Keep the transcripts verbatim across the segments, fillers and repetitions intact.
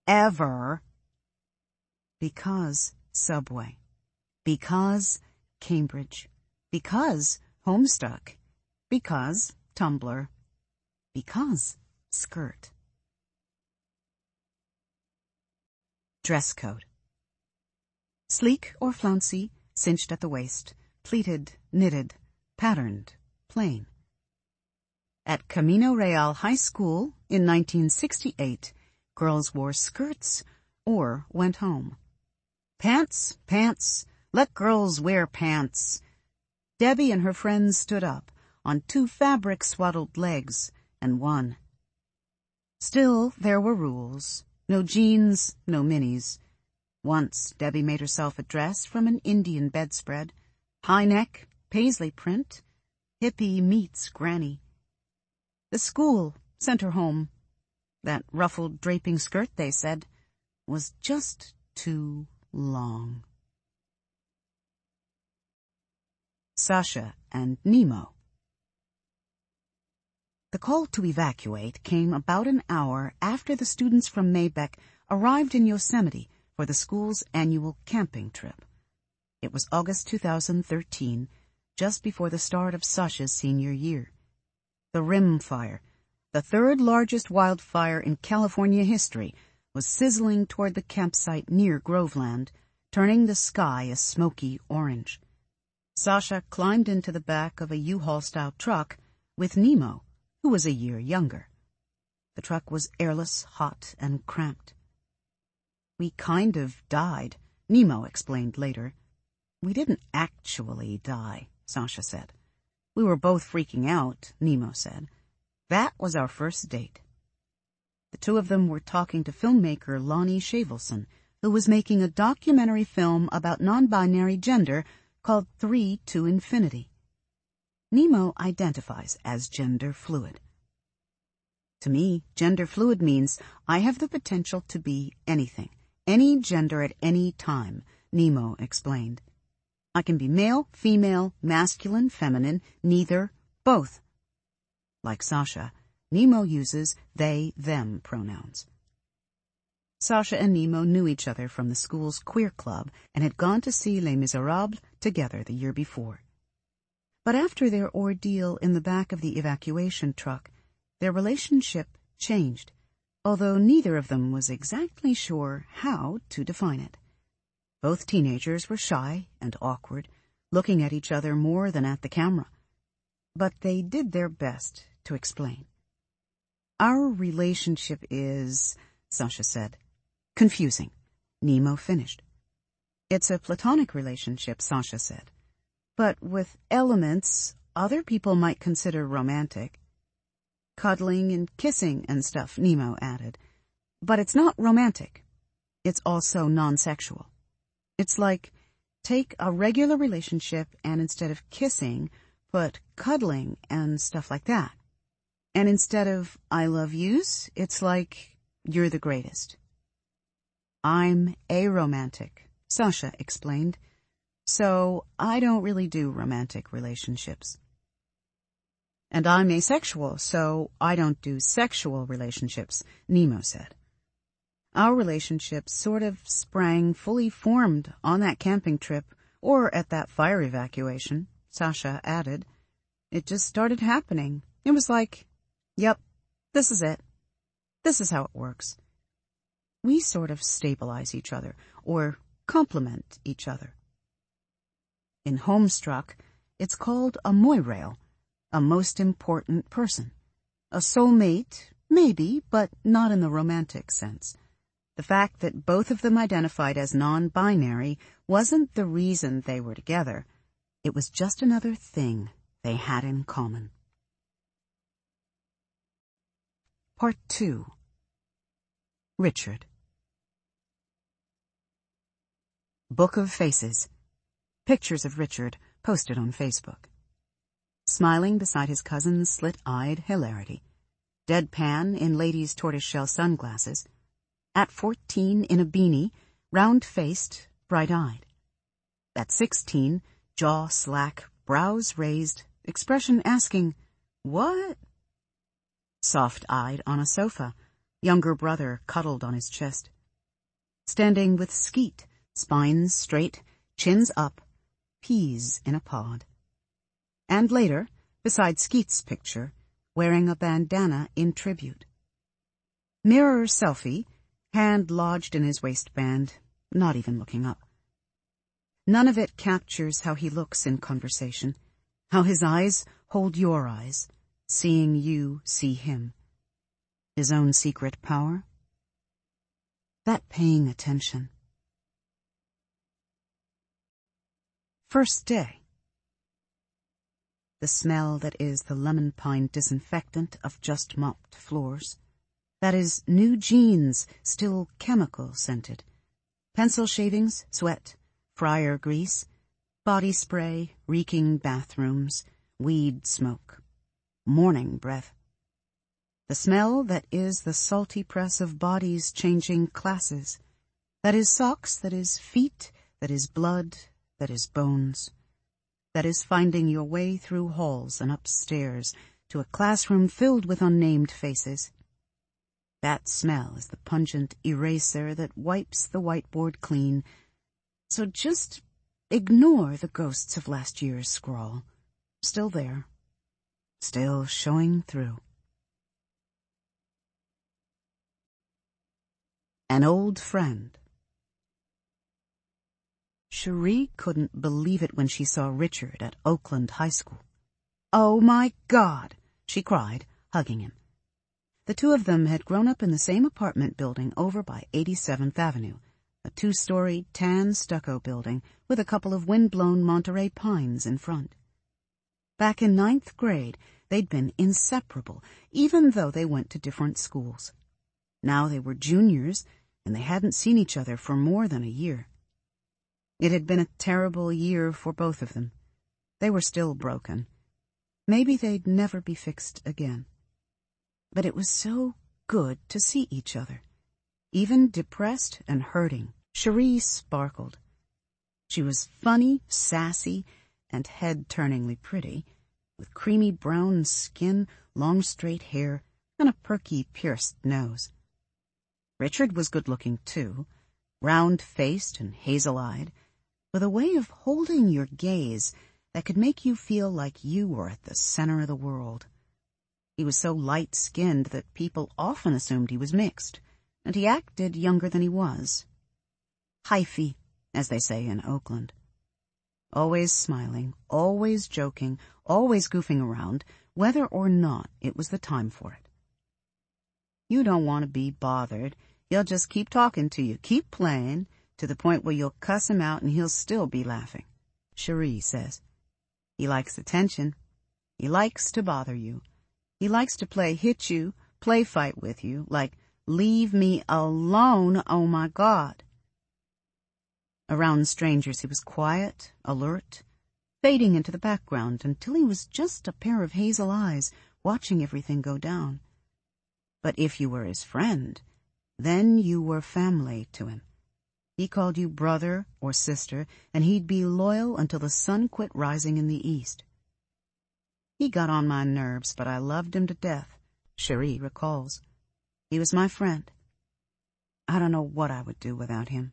ever. Because Subway. Because Cambridge. Because Homestuck. Because Tumblr. Because skirt. Dress code. Sleek or flouncy, cinched at the waist, pleated, knitted, patterned, plain. At Camino Real High School in nineteen sixty-eight, girls wore skirts or went home. Pants, pants, let girls wear pants. Debbie and her friends stood up on two fabric-swaddled legs and won. Still, there were rules. No jeans, no minis. Once, Debbie made herself a dress from an Indian bedspread. High neck, paisley print. Hippie meets granny. The school sent her home. That ruffled draping skirt, they said, was just too long. Sasha and Nemo. The call to evacuate came about an hour after the students from Maybeck arrived in Yosemite for the school's annual camping trip. It was August two thousand thirteen, just before the start of Sasha's senior year. The Rim Fire, the third largest wildfire in California history, was sizzling toward the campsite near Groveland, turning the sky a smoky orange. Sasha climbed into the back of a U-Haul-style truck with Nemo, who was a year younger. The truck was airless, hot, and cramped. We kind of died, Nemo explained later. We didn't actually die, Sasha said. We were both freaking out, Nemo said. That was our first date. The two of them were talking to filmmaker Lonnie Shavelson, who was making a documentary film about non-binary gender called Three to Infinity. Nemo identifies as gender fluid. To me, gender fluid means I have the potential to be anything, any gender at any time, Nemo explained. I can be male, female, masculine, feminine, neither, both. Like Sasha, Nemo uses they, them pronouns. Sasha and Nemo knew each other from the school's queer club and had gone to see Les Miserables together the year before. But after their ordeal in the back of the evacuation truck, their relationship changed, although neither of them was exactly sure how to define it. Both teenagers were shy and awkward, looking at each other more than at the camera. But they did their best to explain. Our relationship is, Sasha said. Confusing. Nemo finished. It's a platonic relationship, Sasha said. But with elements other people might consider romantic. Cuddling and kissing and stuff, Nemo added. But it's not romantic. It's also non-sexual. It's like, take a regular relationship and instead of kissing, put cuddling and stuff like that. And instead of I love yous, it's like, you're the greatest. I'm aromantic, Sasha explained. So I don't really do romantic relationships. And I'm asexual, so I don't do sexual relationships, Nemo said. Our relationship sort of sprang fully formed on that camping trip or at that fire evacuation, Sasha added. It just started happening. It was like, yep, this is it. This is how it works. We sort of stabilize each other or complement each other. In Homestuck, it's called a moirail, a most important person. A soulmate, maybe, but not in the romantic sense. The fact that both of them identified as non-binary wasn't the reason they were together. It was just another thing they had in common. Part two. Richard. Book of Faces. Pictures of Richard posted on Facebook. Smiling beside his cousin's slit-eyed hilarity. Deadpan in lady's tortoiseshell sunglasses. At fourteen in a beanie, round-faced, bright-eyed. At sixteen, jaw slack, brows raised, expression asking, what? Soft-eyed on a sofa, younger brother cuddled on his chest. standing with Skeet, spines straight, chins up, peas in a pod. And later, beside Skeet's picture, wearing a bandana in tribute. Mirror selfie, hand lodged in his waistband, not even looking up. None of it captures how he looks in conversation, how his eyes hold your eyes, seeing you see him. His own secret power? That paying attention. First day. The smell that is the lemon pine disinfectant of just mopped floors. That is new jeans, still chemical scented. Pencil shavings, sweat, fryer grease, body spray, reeking bathrooms, weed smoke, morning breath. The smell that is the salty press of bodies changing classes. That is socks, that is feet, that is blood, that is bones. That is finding your way through halls and upstairs to a classroom filled with unnamed faces. That smell is the pungent eraser that wipes the whiteboard clean. So just ignore the ghosts of last year's scrawl. Still there. Still showing through. An old friend. Cherie couldn't believe it when she saw Richard at Oakland High School. "Oh my God!" she cried, hugging him. The two of them had grown up in the same apartment building over by eighty-seventh Avenue, a two-story tan stucco building with a couple of wind-blown Monterey pines in front. Back in ninth grade, they'd been inseparable, even though they went to different schools. Now they were juniors, and they hadn't seen each other for more than a year. It had been a terrible year for both of them. They were still broken. Maybe they'd never be fixed again. But it was so good to see each other. Even depressed and hurting, Cherie sparkled. She was funny, sassy, and head-turningly pretty, with creamy brown skin, long straight hair, and a perky, pierced nose. Richard was good-looking, too, round-faced and hazel-eyed, with a way of holding your gaze that could make you feel like you were at the center of the world. He was so light-skinned that people often assumed he was mixed, and he acted younger than he was. Hyphy, as they say in Oakland. Always smiling, always joking, always goofing around, whether or not it was the time for it. You don't want to be bothered. He'll just keep talking to you, keep playing, to the point where you'll cuss him out and he'll still be laughing, Cherie says. He likes attention. He likes to bother you. He likes to play hit you, play fight with you, like, leave me alone, oh my God. Around strangers he was quiet, alert, fading into the background until he was just a pair of hazel eyes watching everything go down. But if you were his friend, then you were family to him. He called you brother or sister, and he'd be loyal until the sun quit rising in the east. He got on my nerves, but I loved him to death, Cherie recalls. He was my friend. I don't know what I would do without him.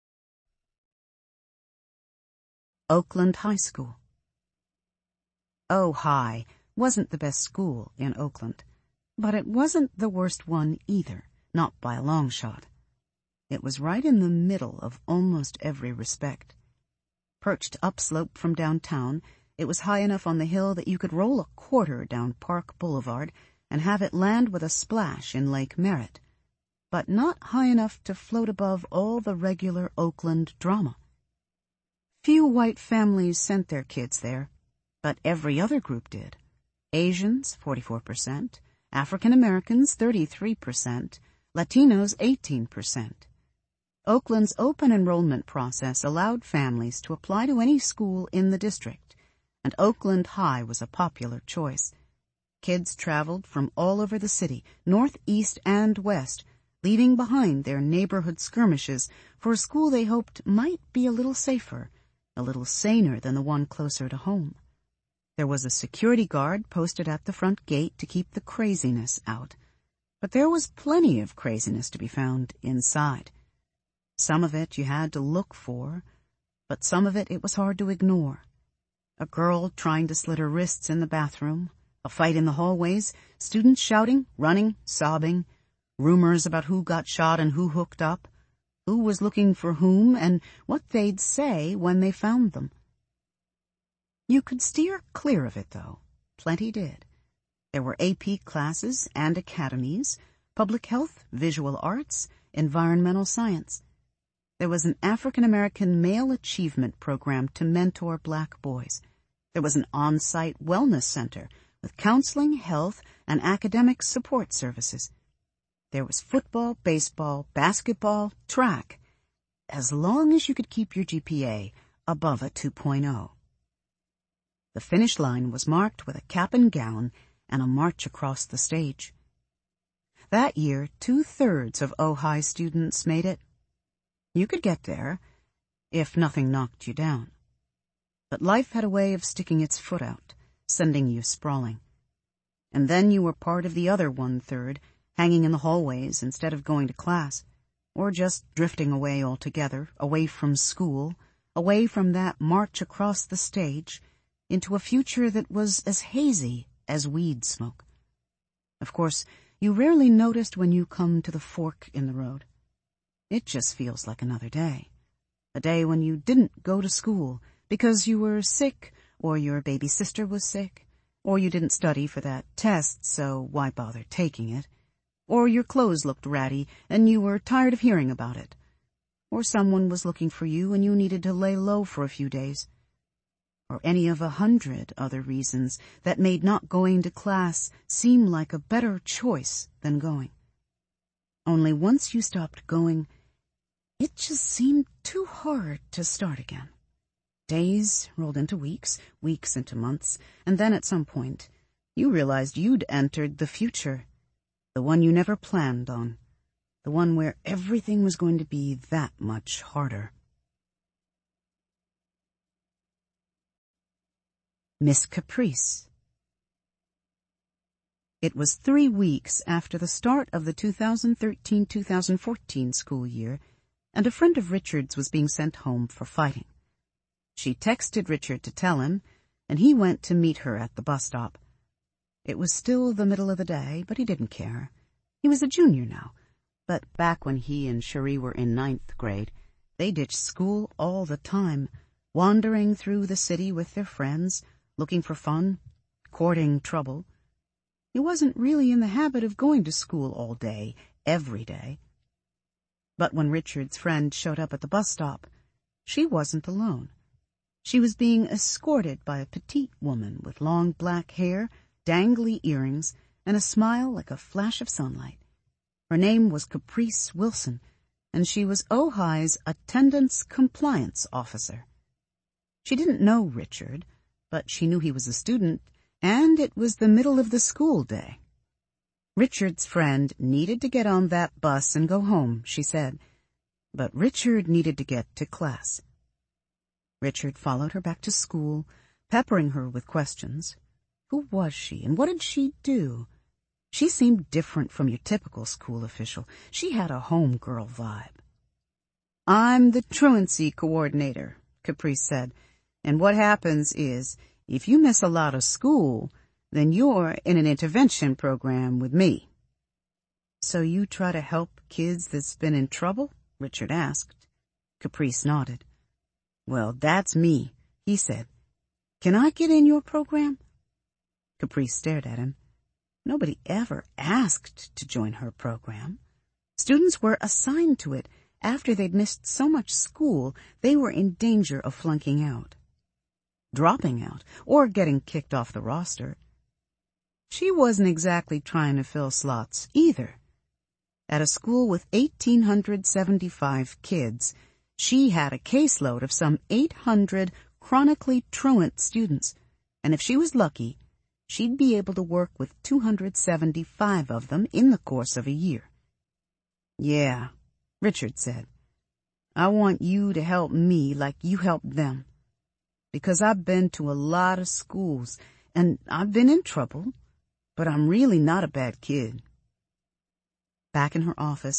Oakland High School. Oh, High wasn't the best school in Oakland, but it wasn't the worst one either, not by a long shot. It was right in the middle of almost every respect. Perched upslope from downtown, it was high enough on the hill that you could roll a quarter down Park Boulevard and have it land with a splash in Lake Merritt, but not high enough to float above all the regular Oakland drama. Few white families sent their kids there, but every other group did. Asians, forty-four percent, African Americans, thirty-three percent, Latinos, eighteen percent. Oakland's open enrollment process allowed families to apply to any school in the district, and Oakland High was a popular choice. Kids traveled from all over the city, north, east, and west, leaving behind their neighborhood skirmishes for a school they hoped might be a little safer, a little saner than the one closer to home. There was a security guard posted at the front gate to keep the craziness out, but there was plenty of craziness to be found inside. Some of it you had to look for, but some of it it was hard to ignore. A girl trying to slit her wrists in the bathroom, a fight in the hallways, students shouting, running, sobbing, rumors about who got shot and who hooked up, who was looking for whom, and what they'd say when they found them. You could steer clear of it, though. Plenty did. There were A P classes and academies, public health, visual arts, environmental science. There was an African-American male achievement program to mentor black boys. There was an on-site wellness center with counseling, health, and academic support services. There was football, baseball, basketball, track, as long as you could keep your G P A above a two point oh. The finish line was marked with a cap and gown and a march across the stage. That year, two-thirds of Ojai students made it. You could get there, if nothing knocked you down. But life had a way of sticking its foot out, sending you sprawling. And then you were part of the other one-third, hanging in the hallways instead of going to class, or just drifting away altogether, away from school, away from that march across the stage, into a future that was as hazy as weed smoke. Of course, you rarely noticed when you come to the fork in the road. It just feels like another day. A day when you didn't go to school because you were sick, or your baby sister was sick, or you didn't study for that test, so why bother taking it? Or your clothes looked ratty and you were tired of hearing about it. Or someone was looking for you and you needed to lay low for a few days. Or any of a hundred other reasons that made not going to class seem like a better choice than going. Only once you stopped going, it just seemed too hard to start again. Days rolled into weeks, weeks into months, and then at some point, you realized you'd entered the future, the one you never planned on, the one where everything was going to be that much harder. Miss Caprice. It was three weeks after the start of the two thousand thirteen two thousand fourteen school year, and a friend of Richard's was being sent home for fighting. She texted Richard to tell him, and he went to meet her at the bus stop. It was still the middle of the day, but he didn't care. He was a junior now, but back when he and Cherie were in ninth grade, they ditched school all the time, wandering through the city with their friends, looking for fun, courting trouble. He wasn't really in the habit of going to school all day, every day. But when Richard's friend showed up at the bus stop, she wasn't alone. She was being escorted by a petite woman with long black hair, dangly earrings, and a smile like a flash of sunlight. Her name was Caprice Wilson, and she was Ojai's attendance compliance officer. She didn't know Richard, but she knew he was a student, and it was the middle of the school day. Richard's friend needed to get on that bus and go home, she said, but Richard needed to get to class. Richard followed her back to school, peppering her with questions. Who was she, and what did she do? She seemed different from your typical school official. She had a homegirl vibe. I'm the truancy coordinator, Caprice said, and what happens is, if you miss a lot of school, then you're in an intervention program with me. So you try to help kids that's been in trouble? Richard asked. Caprice nodded. Well, that's me, he said. Can I get in your program? Caprice stared at him. Nobody ever asked to join her program. Students were assigned to it after they'd missed so much school they were in danger of flunking out, dropping out, or getting kicked off the roster. She wasn't exactly trying to fill slots either. At a school with one thousand eight hundred seventy-five kids, she had a caseload of some eight hundred chronically truant students, and if she was lucky, she'd be able to work with two hundred seventy-five of them in the course of a year. Yeah, Richard said. I want you to help me like you helped them. Because I've been to a lot of schools, and I've been in trouble, but I'm really not a bad kid. Back in her office,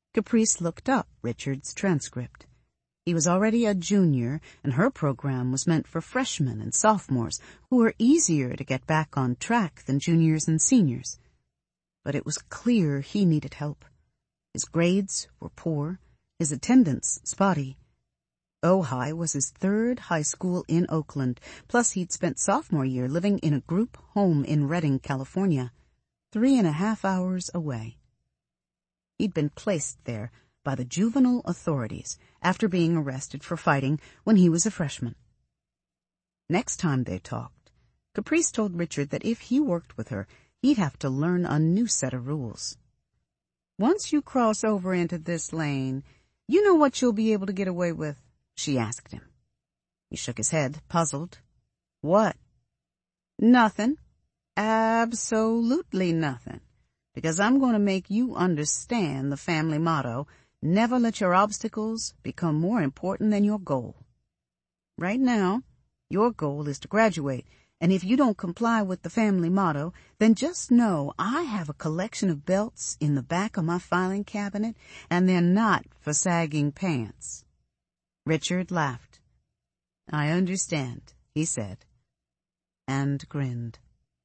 Caprice looked up Richard's transcript. He was already a junior, and her program was meant for freshmen and sophomores, who were easier to get back on track than juniors and seniors. But it was clear he needed help. His grades were poor, his attendance spotty. Ojai was his third high school in Oakland, plus he'd spent sophomore year living in a group home in Redding, California, three and a half hours away. He'd been placed there by the juvenile authorities after being arrested for fighting when he was a freshman. Next time they talked, Caprice told Richard that if he worked with her, he'd have to learn a new set of rules. "Once you cross over into this lane, you know what you'll be able to get away with?" she asked him. He shook his head, puzzled. "What?" "Nothing. Absolutely nothing. Because I'm going to make you understand the family motto, never let your obstacles become more important than your goal. Right now, your goal is to graduate, and if you don't comply with the family motto, then just know I have a collection of belts in the back of my filing cabinet, and they're not for sagging pants." Richard laughed. "I understand," he said, and grinned.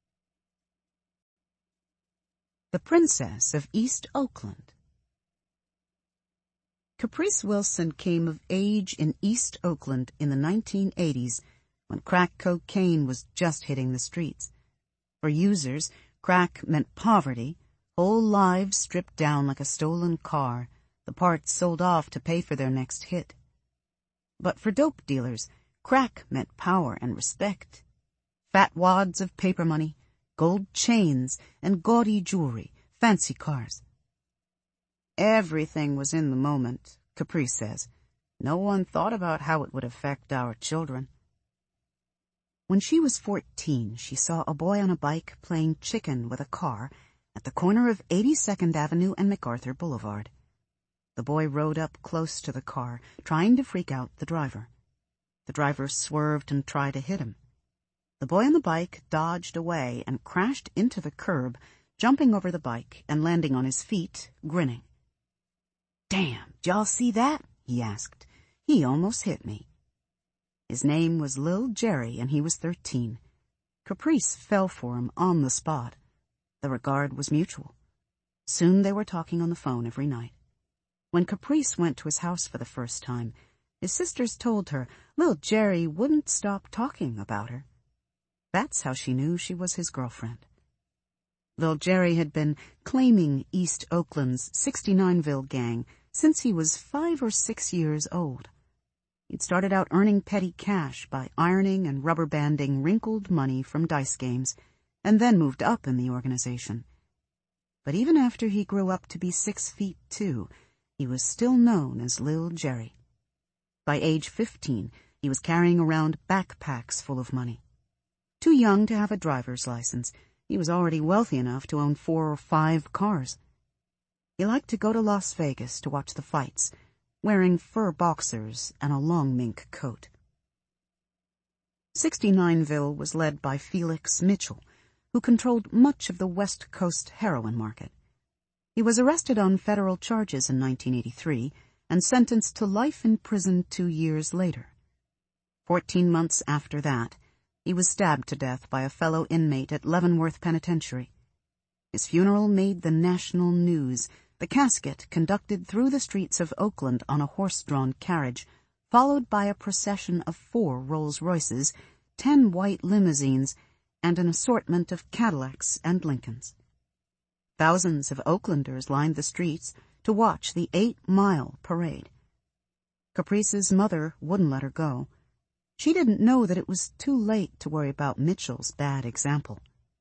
The Princess of East Oakland. Caprice Wilson came of age in East Oakland in the nineteen eighties, when crack cocaine was just hitting the streets. For users, crack meant poverty, whole lives stripped down like a stolen car, the parts sold off to pay for their next hit. But for dope dealers, crack meant power and respect. Fat wads of paper money, gold chains, and gaudy jewelry, fancy cars. Everything was in the moment, Caprice says. No one thought about how it would affect our children. When she was fourteen, she saw a boy on a bike playing chicken with a car at the corner of eighty-second Avenue and MacArthur Boulevard. The boy rode up close to the car, trying to freak out the driver. The driver swerved and tried to hit him. The boy on the bike dodged away and crashed into the curb, jumping over the bike and landing on his feet, grinning. "Damn, y'all see that?" he asked. "He almost hit me." His name was Lil Jerry, and he was thirteen. Caprice fell for him on the spot. The regard was mutual. Soon they were talking on the phone every night. When Caprice went to his house for the first time, his sisters told her Lil Jerry wouldn't stop talking about her. That's how she knew she was his girlfriend. Lil Jerry had been claiming East Oakland's sixty-nineville gang since he was five or six years old. He'd started out earning petty cash by ironing and rubber banding wrinkled money from dice games, and then moved up in the organization. But even after he grew up to be six feet two, he was still known as Lil Jerry. By age fifteen, he was carrying around backpacks full of money. Too young to have a driver's license, he was already wealthy enough to own four or five cars. He liked to go to Las Vegas to watch the fights, wearing fur boxers and a long mink coat. sixty-nineville was led by Felix Mitchell, who controlled much of the West Coast heroin market. He was arrested on federal charges in nineteen eighty-three and sentenced to life in prison two years later. Fourteen months after that, he was stabbed to death by a fellow inmate at Leavenworth Penitentiary. His funeral made the national news, the casket conducted through the streets of Oakland on a horse-drawn carriage, followed by a procession of four Rolls-Royces, ten white limousines, and an assortment of Cadillacs and Lincolns. Thousands of Oaklanders lined the streets to watch the eight-mile parade. Caprice's mother wouldn't let her go. She didn't know that it was too late to worry about Mitchell's bad example.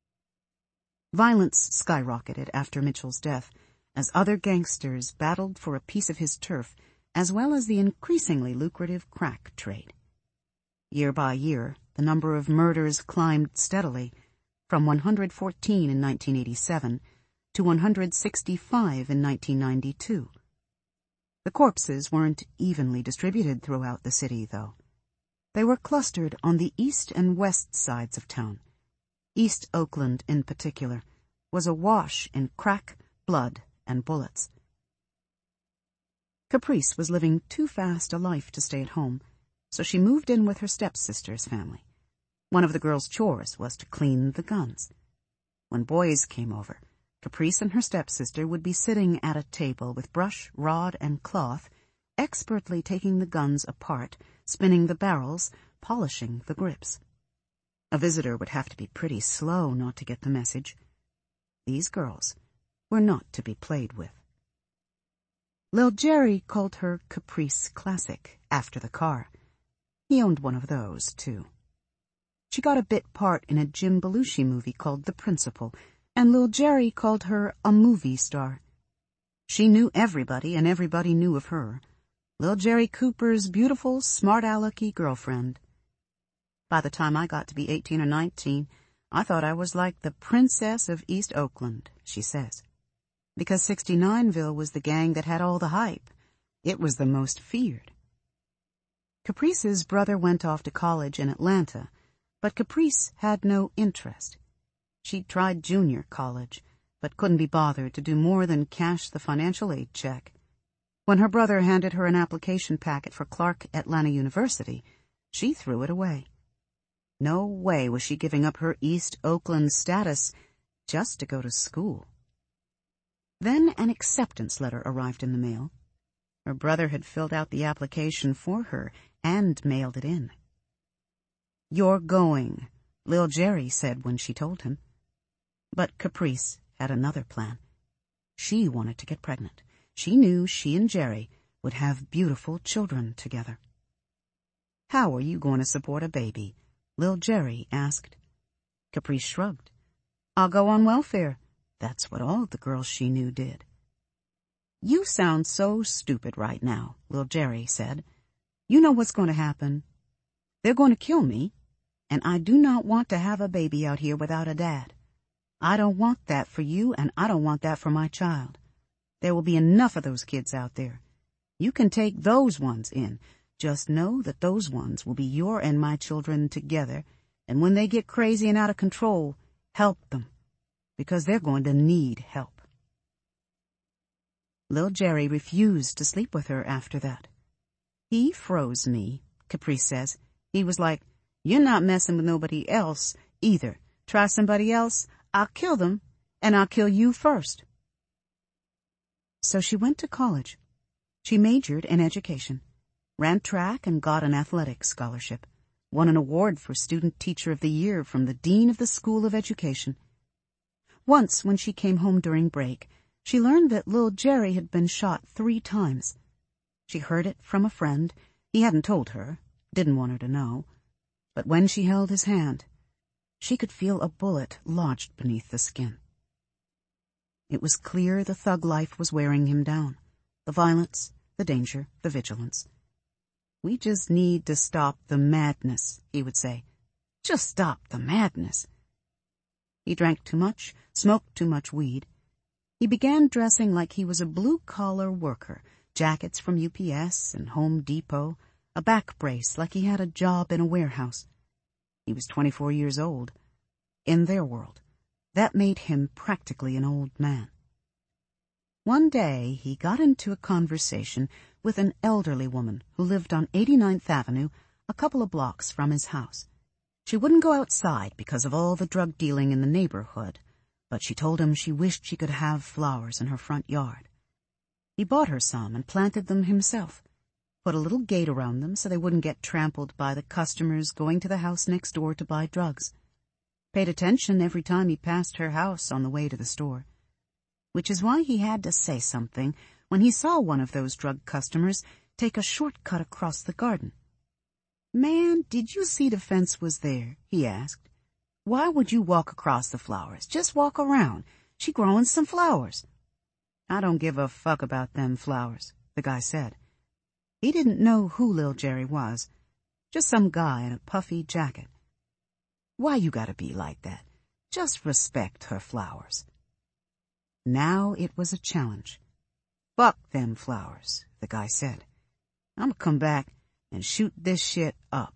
Violence skyrocketed after Mitchell's death, as other gangsters battled for a piece of his turf, as well as the increasingly lucrative crack trade. Year by year, the number of murders climbed steadily, from one hundred fourteen in nineteen eighty-seven to one hundred sixty-five in nineteen ninety-two. The corpses weren't evenly distributed throughout the city, though. They were clustered on the east and west sides of town. East Oakland, in particular, was awash in crack, blood, and bullets. Caprice was living too fast a life to stay at home, so she moved in with her stepsister's family. One of the girls' chores was to clean the guns. When boys came over, Caprice and her stepsister would be sitting at a table with brush, rod, and cloth, expertly taking the guns apart, spinning the barrels, polishing the grips. A visitor would have to be pretty slow not to get the message. These girls were not to be played with. Lil Jerry called her Caprice Classic after the car. He owned one of those, too. She got a bit part in a Jim Belushi movie called The Principal, and Lil Jerry called her a movie star. She knew everybody, and everybody knew of her. Lil Jerry Cooper's beautiful, smart-alecky girlfriend. By the time I got to be eighteen or nineteen, I thought I was like the Princess of East Oakland, she says. Because sixty-nineville was the gang that had all the hype. It was the most feared. Caprice's brother went off to college in Atlanta, but Caprice had no interest. She'd tried junior college, but couldn't be bothered to do more than cash the financial aid check. When her brother handed her an application packet for Clark Atlanta University, she threw it away. No way was she giving up her East Oakland status just to go to school. Then an acceptance letter arrived in the mail. Her brother had filled out the application for her and mailed it in. "You're going," Lil Jerry said when she told him. But Caprice had another plan. She wanted to get pregnant. She knew she and Jerry would have beautiful children together. "How are you going to support a baby?" Lil Jerry asked. Caprice shrugged. "I'll go on welfare." That's what all the girls she knew did. "You sound so stupid right now," Lil Jerry said. "You know what's going to happen. They're going to kill me, and I do not want to have a baby out here without a dad. I don't want that for you, and I don't want that for my child. There will be enough of those kids out there. You can take those ones in. Just know that those ones will be your and my children together, and when they get crazy and out of control, help them, because they're going to need help." Lil Jerry refused to sleep with her after that. "He froze me," Caprice says. "He was like, 'You're not messing with nobody else either. Try somebody else, I'll kill them, and I'll kill you first.'" So she went to college. She majored in education, ran track and got an athletics scholarship, won an award for Student Teacher of the Year from the Dean of the School of Education. Once, when she came home during break, she learned that Lil Jerry had been shot three times. She heard it from a friend. He hadn't told her, didn't want her to know. But when she held his hand, she could feel a bullet lodged beneath the skin. It was clear the thug life was wearing him down. The violence, the danger, the vigilance. "We just need to stop the madness," he would say. "Just stop the madness." He drank too much, smoked too much weed. He began dressing like he was a blue-collar worker, jackets from U P S and Home Depot, a back brace like he had a job in a warehouse. He was twenty-four years old. In their world, that made him practically an old man. One day, he got into a conversation with an elderly woman who lived on eighty-ninth Avenue, a couple of blocks from his house. She wouldn't go outside because of all the drug dealing in the neighborhood, but she told him she wished she could have flowers in her front yard. He bought her some and planted them himself, put a little gate around them so they wouldn't get trampled by the customers going to the house next door to buy drugs. Paid attention every time he passed her house on the way to the store. Which is why he had to say something when he saw one of those drug customers take a shortcut across the garden. "Man, did you see the fence was there?" he asked. "Why would you walk across the flowers? Just walk around. She growing some flowers." "I don't give a fuck about them flowers," the guy said. He didn't know who Lil Jerry was, just some guy in a puffy jacket. "Why you gotta be like that? Just respect her flowers." Now it was a challenge. "Fuck them flowers," the guy said. "I'm gonna come back and shoot this shit up."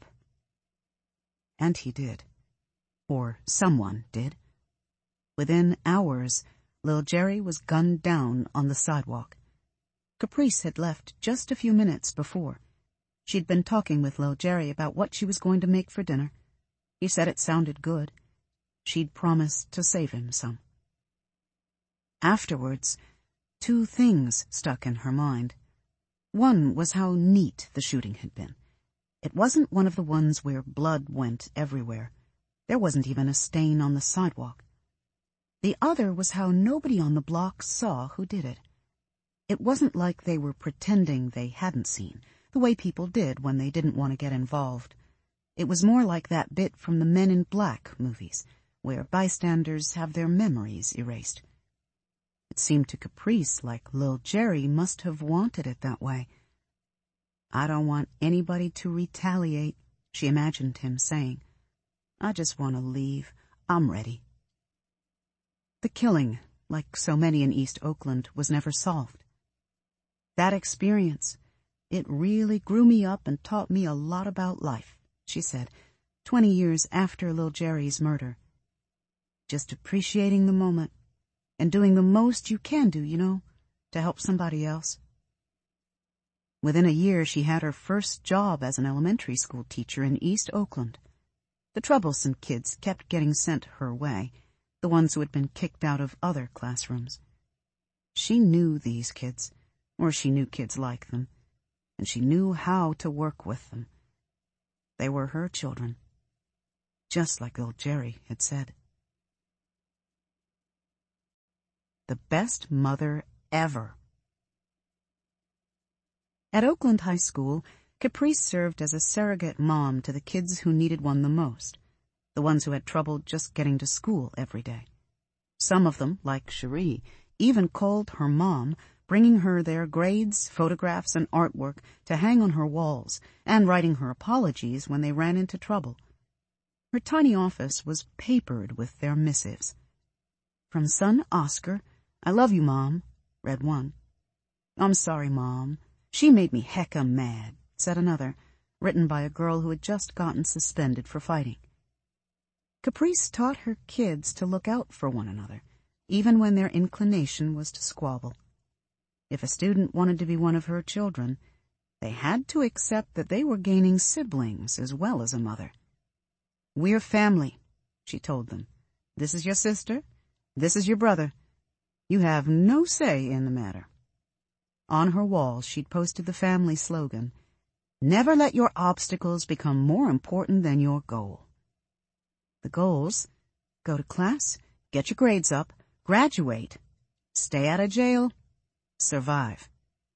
And he did. Or someone did. Within hours, Lil Jerry was gunned down on the sidewalk. Caprice had left just a few minutes before. She'd been talking with Lil Jerry about what she was going to make for dinner. He said it sounded good. She'd promised to save him some. Afterwards, two things stuck in her mind. One was how neat the shooting had been. It wasn't one of the ones where blood went everywhere. There wasn't even a stain on the sidewalk. The other was how nobody on the block saw who did it. It wasn't like they were pretending they hadn't seen, the way people did when they didn't want to get involved. It was more like that bit from the Men in Black movies, where bystanders have their memories erased. It seemed to Caprice like Lil Jerry must have wanted it that way. "I don't want anybody to retaliate," she imagined him saying. "I just want to leave. I'm ready." The killing, like so many in East Oakland, was never solved. "That experience, it really grew me up and taught me a lot about life," she said, twenty years after Lil Jerry's murder. "Just appreciating the moment and doing the most you can do, you know, to help somebody else." Within a year, she had her first job as an elementary school teacher in East Oakland. The troublesome kids kept getting sent her way, the ones who had been kicked out of other classrooms. She knew these kids, or she knew kids like them, and she knew how to work with them. They were her children, just like Lil Jerry had said. The best mother ever. At Oakland High School, Caprice served as a surrogate mom to the kids who needed one the most, the ones who had trouble just getting to school every day. Some of them, like Cherie, even called her mom, bringing her their grades, photographs, and artwork to hang on her walls, and writing her apologies when they ran into trouble. Her tiny office was papered with their missives. "From son Oscar, I love you, Mom," read one. "I'm sorry, Mom. She made me hecka mad," said another, written by a girl who had just gotten suspended for fighting. Caprice taught her kids to look out for one another, even when their inclination was to squabble. If a student wanted to be one of her children, they had to accept that they were gaining siblings as well as a mother. "We're family," she told them. "This is your sister. This is your brother. You have no say in the matter." On her wall, she'd posted the family slogan, "Never let your obstacles become more important than your goal." The goals: go to class, get your grades up, graduate, stay out of jail, survive.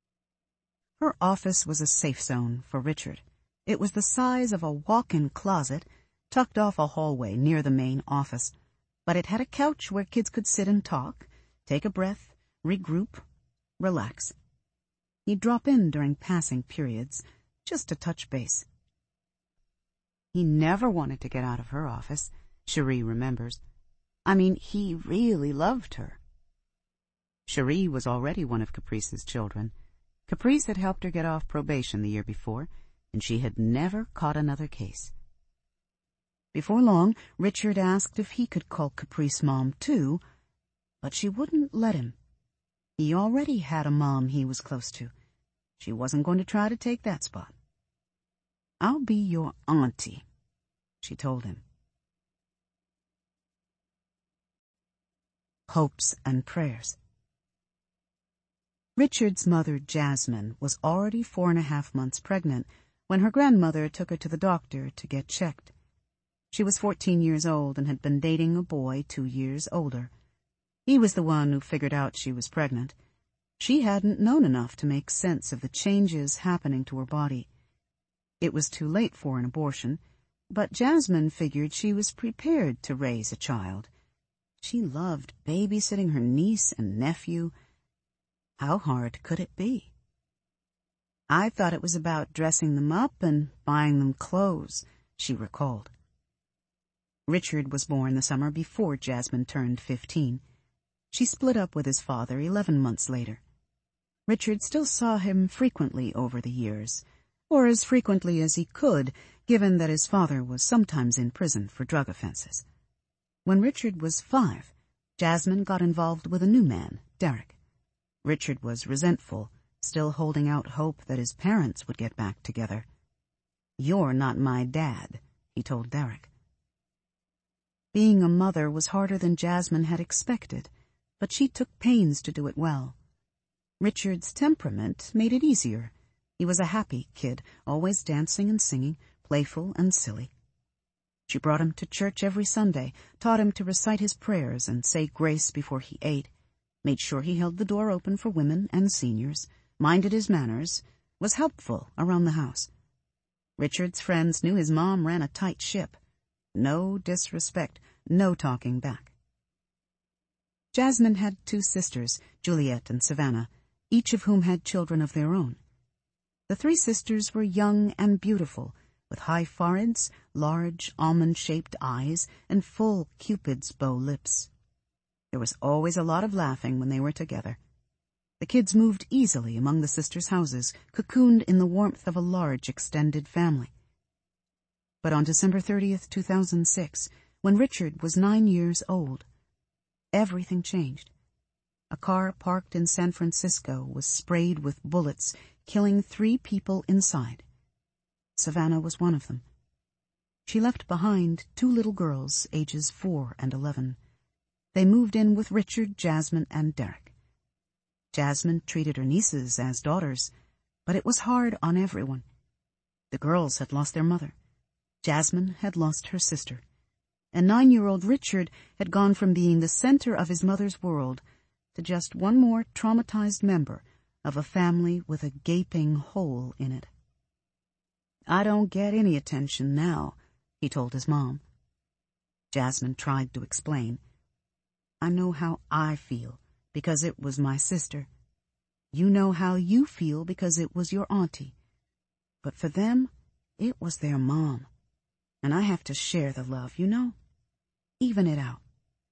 Her office was a safe zone for Richard. It was the size of a walk-in closet tucked off a hallway near the main office, but it had a couch where kids could sit and talk, take a breath, regroup, relax. He'd drop in during passing periods, just to touch base. He never wanted to get out of her office, Cherie remembers. I mean, he really loved her. Cherie was already one of Caprice's children. Caprice had helped her get off probation the year before, and she had never caught another case. Before long, Richard asked if he could call Caprice Mom too, but she wouldn't let him. He already had a mom he was close to. She wasn't going to try to take that spot. "I'll be your auntie," she told him. Hopes and prayers. Richard's mother, Jasmine, was already four and a half months pregnant when her grandmother took her to the doctor to get checked. She was fourteen years old and had been dating a boy two years older. He was the one who figured out she was pregnant. She hadn't known enough to make sense of the changes happening to her body. It was too late for an abortion, but Jasmine figured she was prepared to raise a child. She loved babysitting her niece and nephew. How hard could it be? "I thought it was about dressing them up and buying them clothes," she recalled. Richard was born the summer before Jasmine turned fifteen. She split up with his father eleven months later. Richard still saw him frequently over the years, or as frequently as he could, given that his father was sometimes in prison for drug offenses. When Richard was five, Jasmine got involved with a new man, Derek. Richard was resentful, still holding out hope that his parents would get back together. "You're not my dad," he told Derek. Being a mother was harder than Jasmine had expected, but she took pains to do it well. Richard's temperament made it easier. He was a happy kid, always dancing and singing, playful and silly. She brought him to church every Sunday, taught him to recite his prayers and say grace before he ate, made sure he held the door open for women and seniors, minded his manners, was helpful around the house. Richard's friends knew his mom ran a tight ship. No disrespect, no talking back. Jasmine had two sisters, Juliet and Savannah, each of whom had children of their own. The three sisters were young and beautiful, with high foreheads, large almond-shaped eyes, and full Cupid's bow lips. There was always a lot of laughing when they were together. The kids moved easily among the sisters' houses, cocooned in the warmth of a large extended family. But on December thirtieth, two thousand six, when Richard was nine years old, everything changed. A car parked in San Francisco was sprayed with bullets, killing three people inside. Savannah was one of them. She left behind two little girls, ages four and eleven. They moved in with Richard, Jasmine, and Derek. Jasmine treated her nieces as daughters, but it was hard on everyone. The girls had lost their mother. Jasmine had lost her sister. And nine-year-old Richard had gone from being the center of his mother's world to just one more traumatized member of a family with a gaping hole in it. "I don't get any attention now," he told his mom. Jasmine tried to explain. "I know how I feel because it was my sister. You know how you feel because it was your auntie. But for them, it was their mom. And I have to share the love, you know? Even it out."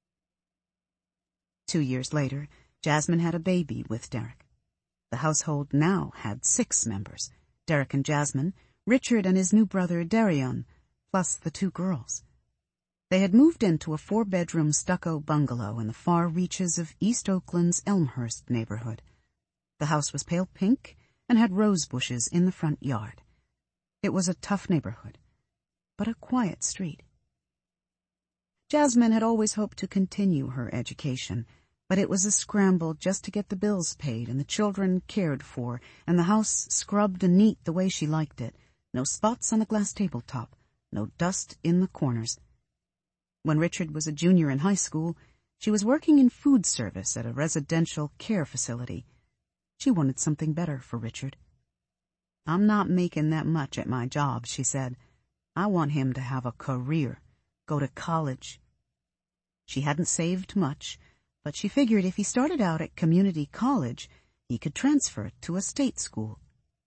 Two years later, Jasmine had a baby with Derek. The household now had six members, Derek and Jasmine, Richard and his new brother Darion, plus the two girls. They had moved into a four-bedroom stucco bungalow in the far reaches of East Oakland's Elmhurst neighborhood. The house was pale pink and had rose bushes in the front yard. It was a tough neighborhood, but a quiet street. Jasmine had always hoped to continue her education, but it was a scramble just to get the bills paid and the children cared for and the house scrubbed and neat the way she liked it. No spots on the glass tabletop, no dust in the corners. When Richard was a junior in high school, she was working in food service at a residential care facility. She wanted something better for Richard. "I'm not making that much at my job," she said. "I want him to have a career, go to college." She hadn't saved much, but she figured if he started out at community college, he could transfer to a state school.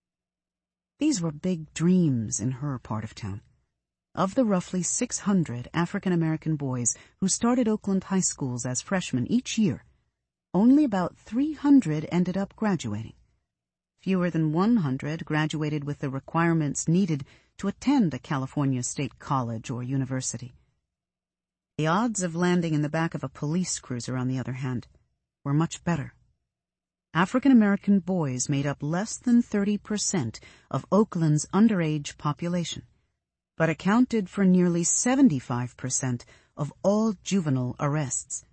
These were big dreams in her part of town. Of the roughly six hundred African-American boys who started Oakland high schools as freshmen each year, only about three hundred ended up graduating. Fewer than one hundred graduated with the requirements needed to attend a California state college or university. The odds of landing in the back of a police cruiser, on the other hand, were much better. African-American boys made up less than thirty percent of Oakland's underage population, but accounted for nearly seventy-five percent of all juvenile arrests.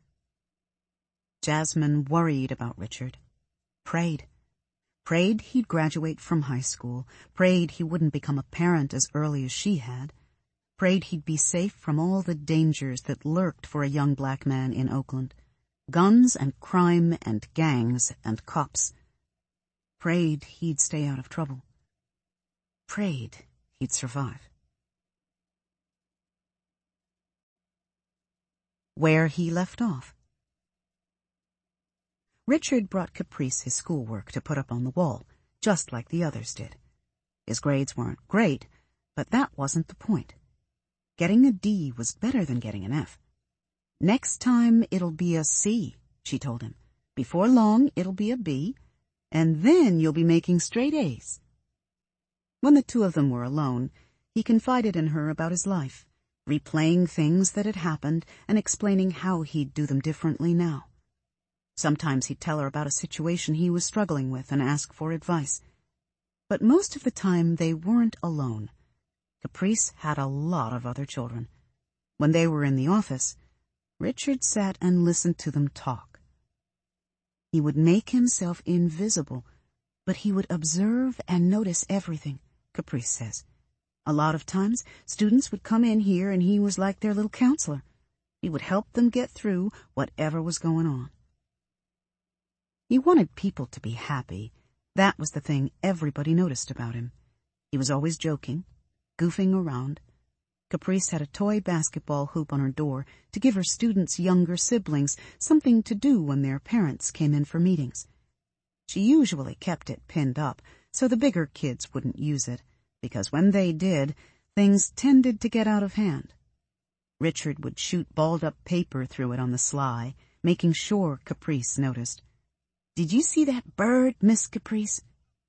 Jasmine worried about Richard, prayed. Prayed he'd graduate from high school, prayed he wouldn't become a parent as early as she had, prayed he'd be safe from all the dangers that lurked for a young black man in Oakland. Guns and crime and gangs and cops. Prayed he'd stay out of trouble. Prayed he'd survive. Where he left off. Richard brought Caprice his schoolwork to put up on the wall, just like the others did. His grades weren't great, but that wasn't the point. Getting a D was better than getting an F. "Next time it'll be a C," she told him. "Before long it'll be a B, and then you'll be making straight A's." When the two of them were alone, he confided in her about his life, replaying things that had happened and explaining how he'd do them differently now. Sometimes he'd tell her about a situation he was struggling with and ask for advice. But most of the time they weren't alone. Caprice had a lot of other children. When they were in the office, Richard sat and listened to them talk. He would make himself invisible, but he would observe and notice everything, Caprice says. A lot of times, students would come in here and he was like their little counselor. He would help them get through whatever was going on. He wanted people to be happy. That was the thing everybody noticed about him. He was always joking, goofing around. Caprice had a toy basketball hoop on her door to give her students' younger siblings something to do when their parents came in for meetings. She usually kept it pinned up so the bigger kids wouldn't use it, because when they did, things tended to get out of hand. Richard would shoot balled-up paper through it on the sly, making sure Caprice noticed. "Did you see that bird, Miss Caprice?"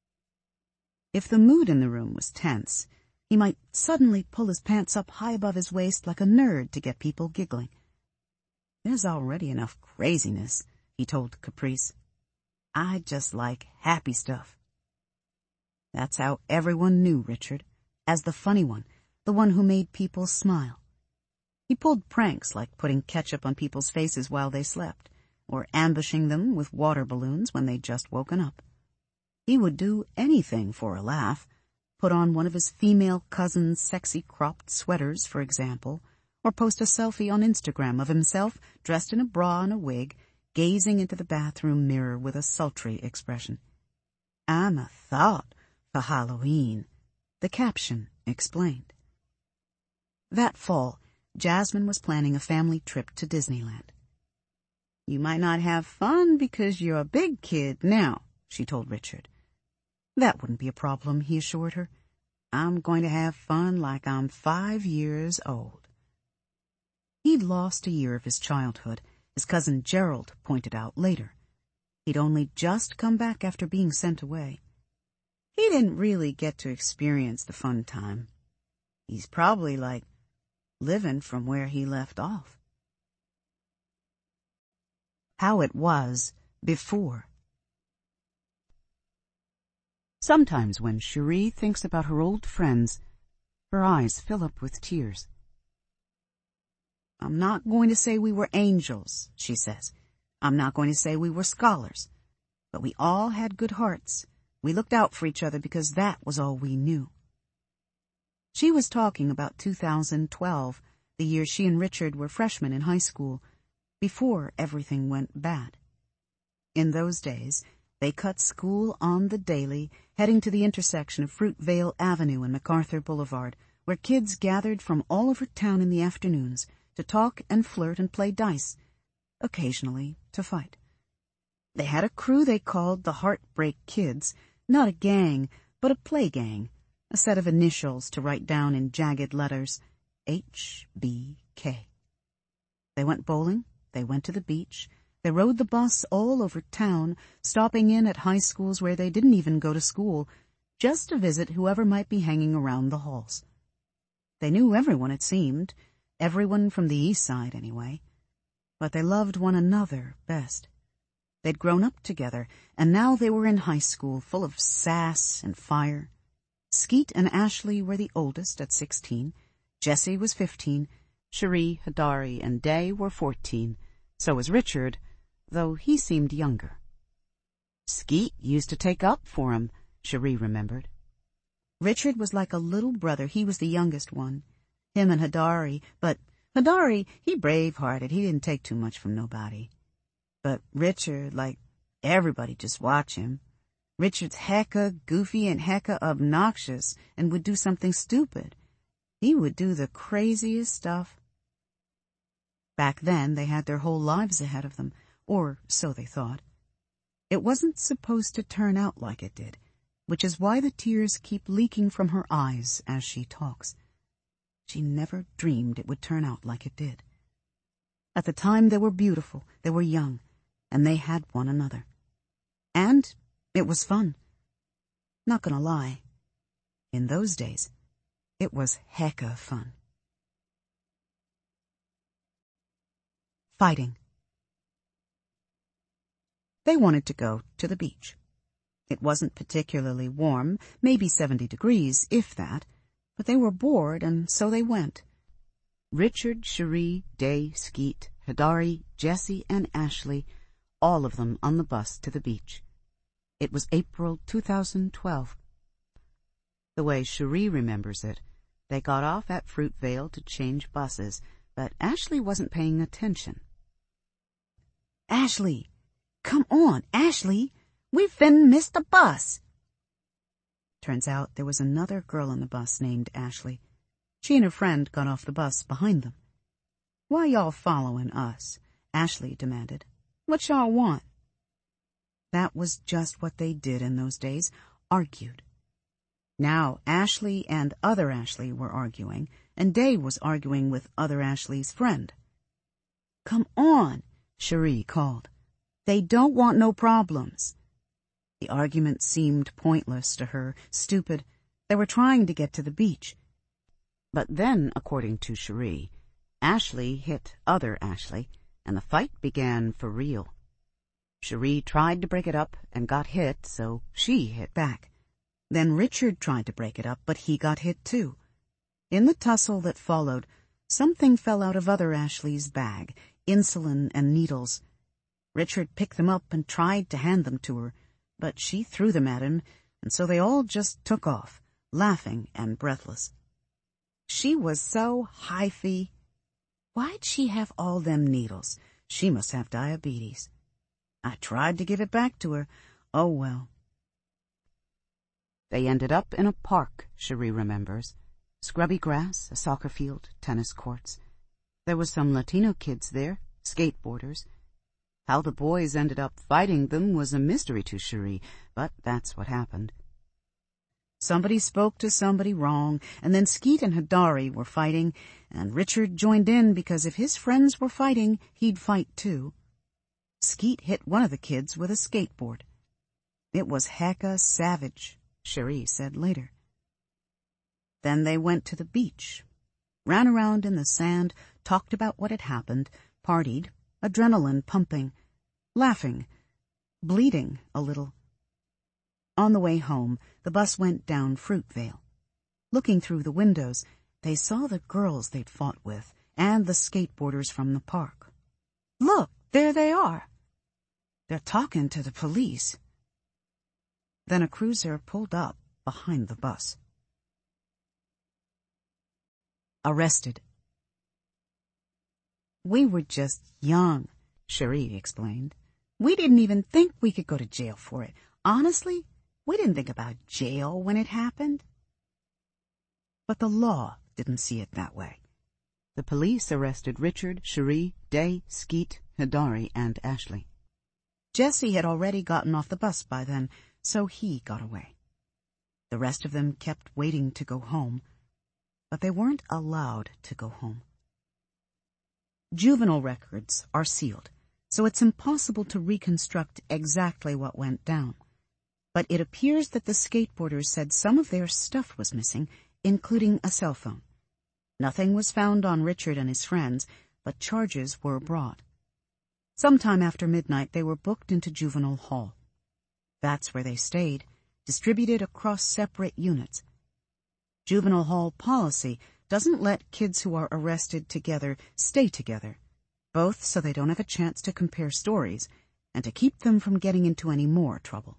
If the mood in the room was tense, he might suddenly pull his pants up high above his waist like a nerd to get people giggling. "There's already enough craziness," he told Caprice. "I just like happy stuff." That's how everyone knew Richard, as the funny one, the one who made people smile. He pulled pranks like putting ketchup on people's faces while they slept, or ambushing them with water balloons when they'd just woken up. He would do anything for a laugh, put on one of his female cousins' sexy cropped sweaters, for example, or post a selfie on Instagram of himself dressed in a bra and a wig, gazing into the bathroom mirror with a sultry expression. "I'm a thought for Halloween," the caption explained. That fall, Jasmine was planning a family trip to Disneyland. "You might not have fun because you're a big kid now," she told Richard. "That wouldn't be a problem," he assured her. "I'm going to have fun like I'm five years old." He'd lost a year of his childhood, his cousin Gerald pointed out later. He'd only just come back after being sent away. He didn't really get to experience the fun time. He's probably like living from where he left off. How it was before. Sometimes when Cherie thinks about her old friends, her eyes fill up with tears. "I'm not going to say we were angels," she says. "I'm not going to say we were scholars. But we all had good hearts. We looked out for each other because that was all we knew." She was talking about two thousand twelve, the year she and Richard were freshmen in high school, before everything went bad. In those days, they cut school on the daily, heading to the intersection of Fruitvale Avenue and MacArthur Boulevard, where kids gathered from all over town in the afternoons to talk and flirt and play dice, occasionally to fight. They had a crew they called the Heartbreak Kids, not a gang, but a play gang, a set of initials to write down in jagged letters, H B K. They went bowling, they went to the beach, they rode the bus all over town, stopping in at high schools where they didn't even go to school, just to visit whoever might be hanging around the halls. They knew everyone, it seemed, everyone from the east side anyway, but they loved one another best. They'd grown up together, and now they were in high school, full of sass and fire. Skeet and Ashley were the oldest at sixteen, Jessie was fifteen, Cherie, Hadari, and Day were fourteen. So was Richard, though he seemed younger. Skeet used to take up for him, Cherie remembered. Richard was like a little brother. He was the youngest one. Him and Hadari, but Hadari, he brave-hearted. He didn't take too much from nobody. But Richard, like, everybody just watch him. Richard's hecka goofy and hecka obnoxious and would do something stupid. He would do the craziest stuff. Back then, they had their whole lives ahead of them, or so they thought. It wasn't supposed to turn out like it did, which is why the tears keep leaking from her eyes as she talks. She never dreamed it would turn out like it did. At the time, they were beautiful, they were young, and they had one another. And it was fun. Not gonna lie. In those days, it was hecka fun. Fighting. They wanted to go to the beach. It wasn't particularly warm, maybe seventy degrees, if that, but they were bored, and so they went. Richard, Cherie, Day, Skeet, Hidari, Jessie, and Ashley, all of them on the bus to the beach. It was April two thousand twelve. The way Cherie remembers it, they got off at Fruitvale to change buses, but Ashley wasn't paying attention. "Ashley! Come on, Ashley! We've been missed the bus!" Turns out there was another girl on the bus named Ashley. She and her friend got off the bus behind them. "Why y'all following us?" Ashley demanded. "What y'all want?" That was just what they did in those days, argued. Now Ashley and other Ashley were arguing, and Day was arguing with other Ashley's friend. "Come on," Cherie called. "They don't want no problems." The argument seemed pointless to her, stupid. They were trying to get to the beach. But then, according to Cherie, Ashley hit other Ashley, and the fight began for real. Cherie tried to break it up and got hit, so she hit back. Then Richard tried to break it up, but he got hit too. In the tussle that followed, something fell out of other Ashley's bag, insulin and needles. Richard picked them up and tried to hand them to her, but she threw them at him, and so they all just took off, laughing and breathless. She was so hyphy. Why'd she have all them needles? She must have diabetes. I tried to give it back to her. Oh, well. They ended up in a park, Cherie remembers. Scrubby grass, a soccer field, tennis courts. There were some Latino kids there, skateboarders. How the boys ended up fighting them was a mystery to Cherie, but that's what happened. Somebody spoke to somebody wrong, and then Skeet and Hidari were fighting, and Richard joined in because if his friends were fighting, he'd fight too. Skeet hit one of the kids with a skateboard. It was hecka savage, Cherie said later. Then they went to the beach, ran around in the sand, talked about what had happened, partied, adrenaline pumping, laughing, bleeding a little. On the way home, the bus went down Fruitvale. Looking through the windows, they saw the girls they'd fought with and the skateboarders from the park. Look, there they are. They're talking to the police. Then a cruiser pulled up behind the bus. Arrested. We were just young, Cherie explained. We didn't even think we could go to jail for it. Honestly, we didn't think about jail when it happened. But the law didn't see it that way. The police arrested Richard, Cherie, Day, Skeet, Hidari, and Ashley. Jesse had already gotten off the bus by then, so he got away. The rest of them kept waiting to go home, but they weren't allowed to go home. Juvenile records are sealed, so it's impossible to reconstruct exactly what went down. But it appears that the skateboarders said some of their stuff was missing, including a cell phone. Nothing was found on Richard and his friends, but charges were brought. Sometime after midnight, they were booked into juvenile hall. That's where they stayed, distributed across separate units. Juvenile hall policy doesn't let kids who are arrested together stay together, both so they don't have a chance to compare stories and to keep them from getting into any more trouble.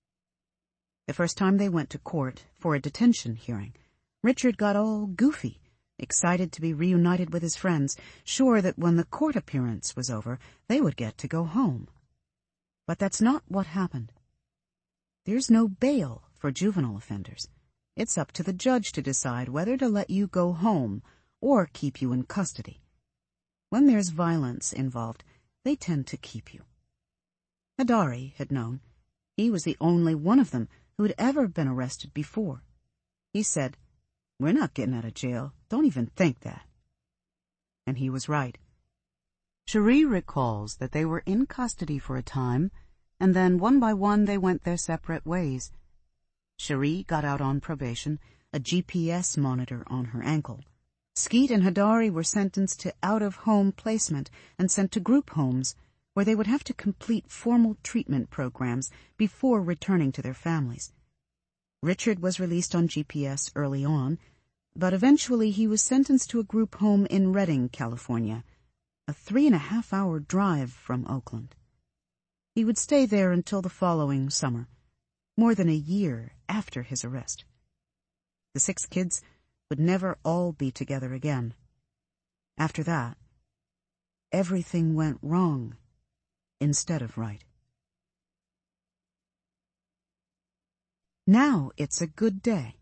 The first time they went to court for a detention hearing, Richard got all goofy, excited to be reunited with his friends, sure that when the court appearance was over, they would get to go home. But that's not what happened. There's no bail for juvenile offenders. It's up to the judge to decide whether to let you go home or keep you in custody. When there's violence involved, they tend to keep you. Hidari had known. He was the only one of them who had ever been arrested before. He said, "We're not getting out of jail. Don't even think that." And he was right. Cherie recalls that they were in custody for a time, and then one by one they went their separate ways. Cherie got out on probation, a G P S monitor on her ankle. Skeet and Hidari were sentenced to out-of-home placement and sent to group homes, where they would have to complete formal treatment programs before returning to their families. Richard was released on G P S early on, but eventually he was sentenced to a group home in Redding, California, a three-and-a-half-hour drive from Oakland. He would stay there until the following summer, more than a year after his arrest. The six kids would never all be together again. After that, everything went wrong instead of right. Now it's a good day.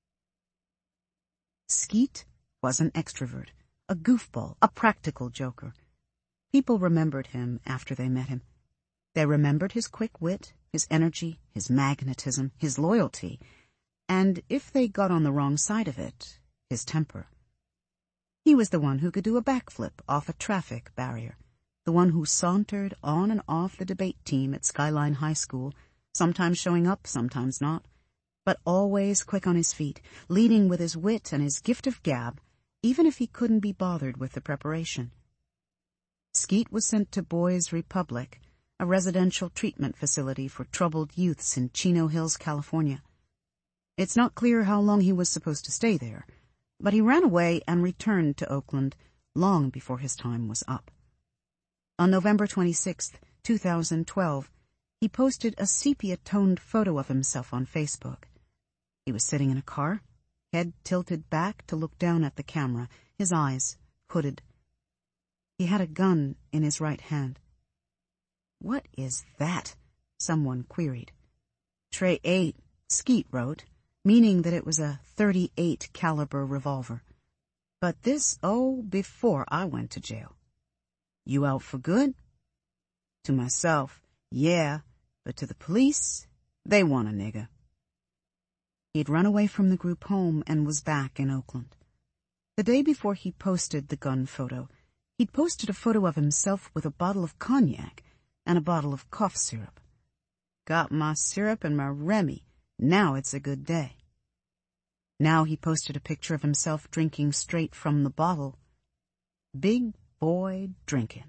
Skeet was an extrovert, a goofball, a practical joker. People remembered him after they met him. They remembered his quick wit, his energy, his magnetism, his loyalty, and if they got on the wrong side of it, his temper. He was the one who could do a backflip off a traffic barrier, the one who sauntered on and off the debate team at Skyline High School, sometimes showing up, sometimes not, but always quick on his feet, leading with his wit and his gift of gab, even if he couldn't be bothered with the preparation. Skeet was sent to Boys Republic, a residential treatment facility for troubled youths in Chino Hills, California. It's not clear how long he was supposed to stay there, but he ran away and returned to Oakland long before his time was up. On November twenty-sixth, two thousand twelve, he posted a sepia-toned photo of himself on Facebook. He was sitting in a car, head tilted back to look down at the camera, his eyes hooded. He had a gun in his right hand. "What is that?" someone queried. Trey eight, Skeet wrote, meaning that it was a thirty-eight caliber revolver. "But this, oh, before I went to jail." "You out for good?" To myself, yeah, but to the police, they want a nigger. He'd run away from the group home and was back in Oakland. The day before he posted the gun photo, he'd posted a photo of himself with a bottle of cognac and a bottle of cough syrup. "Got my syrup and my Remy. Now it's a good day." Now he posted a picture of himself drinking straight from the bottle. Big boy drinking.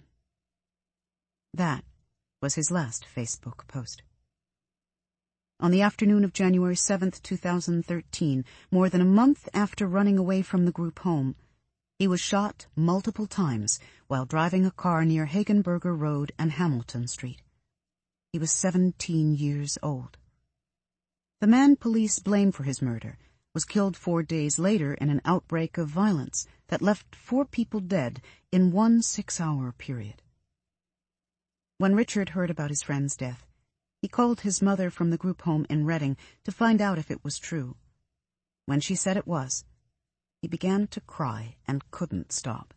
That was his last Facebook post. On the afternoon of January seventh, two thousand thirteen, more than a month after running away from the group home, he was shot multiple times while driving a car near Hagenberger Road and Hamilton Street. He was seventeen years old. The man police blame for his murder was killed four days later in an outbreak of violence that left four people dead in one six-hour period. When Richard heard about his friend's death, he called his mother from the group home in Redding to find out if it was true. When she said it was, he began to cry and couldn't stop.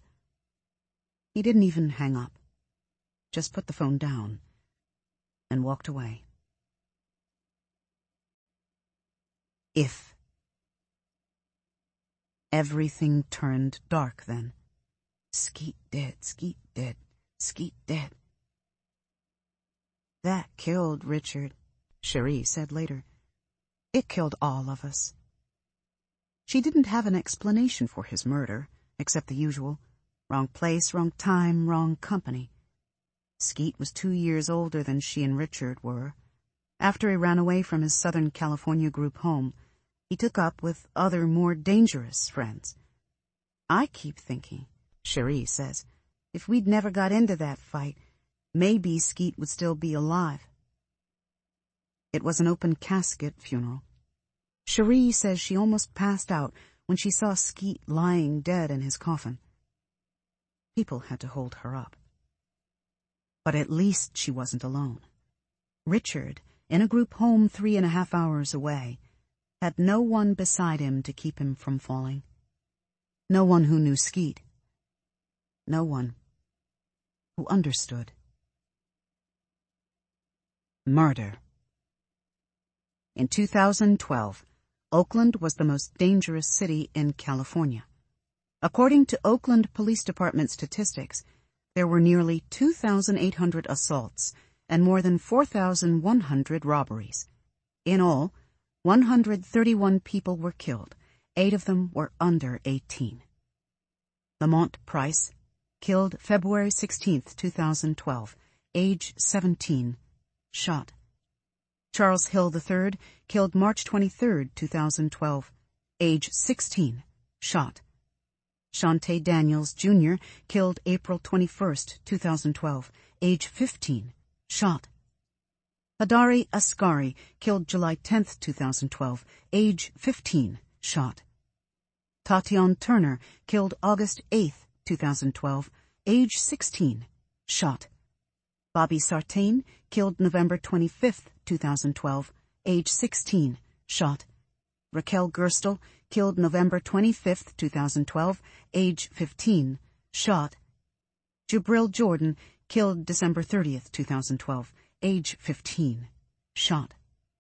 He didn't even hang up, just put the phone down and walked away. If. Everything turned dark then. Skeet dead, Skeet dead, Skeet dead. "That killed Richard," Cherie said later. "It killed all of us." She didn't have an explanation for his murder, except the usual. Wrong place, wrong time, wrong company. Skeet was two years older than she and Richard were. After he ran away from his Southern California group home, he took up with other, more dangerous friends. "I keep thinking," Cherie says, "if we'd never got into that fight, maybe Skeet would still be alive." It was an open casket funeral. Cherie says she almost passed out when she saw Skeet lying dead in his coffin. People had to hold her up. But at least she wasn't alone. Richard, in a group home three and a half hours away, had no one beside him to keep him from falling. No one who knew Skeet. No one who understood. Murder. In two thousand twelve, Oakland was the most dangerous city in California. According to Oakland Police Department statistics, there were nearly two thousand eight hundred assaults and more than four thousand one hundred robberies. In all, one hundred thirty-one people were killed. Eight of them were under eighteen. Lamont Price, killed February sixteenth, two thousand twelve, age seventeen, shot. Charles Hill the third, killed March twenty-third, two thousand twelve, age sixteen, shot. Shante Daniels Junior, killed April twenty-first, two thousand twelve, age fifteen, shot. Hadari Askari, killed July tenth, two thousand twelve, age fifteen, shot. Tatiana Turner, killed August eighth, two thousand twelve, age sixteen, shot. Bobby Sartain, killed November twenty-fifth, two thousand twelve, age sixteen, shot. Raquel Gerstel, killed November twenty-fifth, two thousand twelve, age fifteen, shot. Jabril Jordan, killed December thirtieth, two thousand twelve, age fifteen, shot.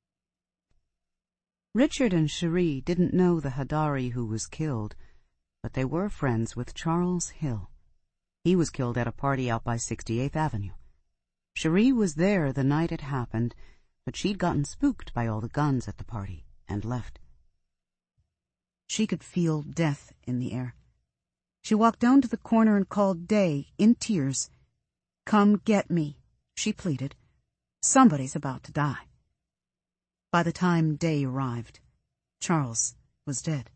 Richard and Cherie didn't know the Hadari who was killed, but they were friends with Charles Hill. He was killed at a party out by sixty-eighth Avenue. Cherie was there the night it happened, but she'd gotten spooked by all the guns at the party and left. She could feel death in the air. She walked down to the corner and called Day in tears. "Come get me," she pleaded. "Somebody's about to die." By the time Day arrived, Charles was dead.